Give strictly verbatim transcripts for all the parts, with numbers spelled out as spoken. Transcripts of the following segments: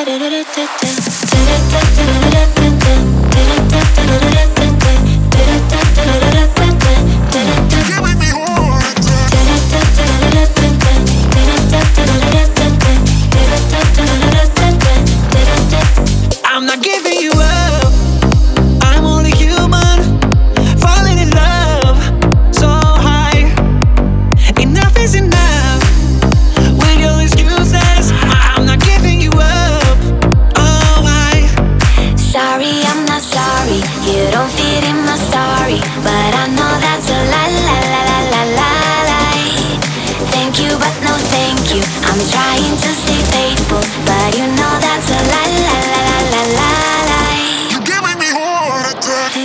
I'm not giving you up. I'm only human, falling in love so high. Enough is enough with your excuses. I'm not giving you up. Oh, why? Sorry, I'm not sorry. You don't fit in my story, but I know that's a la la la la la la lie. Thank you, but no thank you. I'm trying to stay faithful, but you know that's a la la la la la la lie. You're giving me heart attack.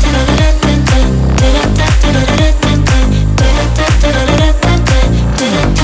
Da